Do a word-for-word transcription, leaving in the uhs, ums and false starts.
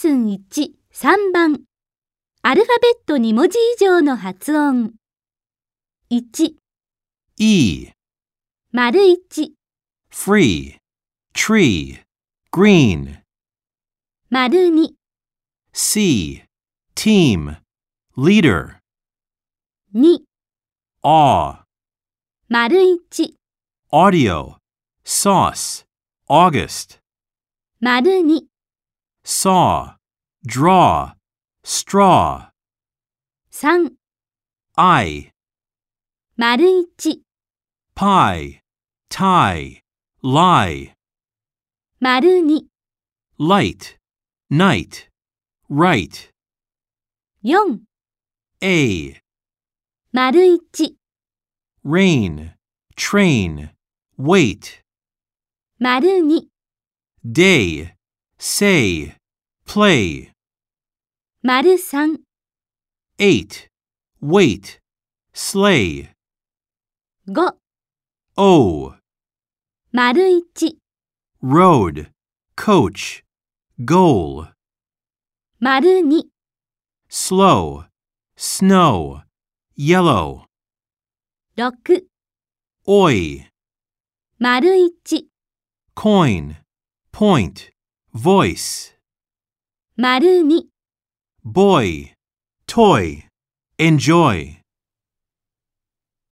ッスンいち、さんばん。アルファベットに文字以上の発音。いち、 E, 丸いち、 free, tree, green. 丸に、 C, team, leader. に、 Awe, 丸いち、 audio, sauce, August. 丸に、 Saw, draw, straw. さん、 I, 丸いち、 pie, tie, lie. 丸に、 Light, night, right. よん、 A, 丸いち、 rain, train, wait. 丸に、 Day, say, play. 丸さん、 Eight, wait, sleigh. ご、 O, 丸いち、 road, coach, goal. 丸に、 Slow, snow, yellow. ろく、 Oi, 丸いち、 coin, point, voice. 丸に、 Boy, toy, enjoy.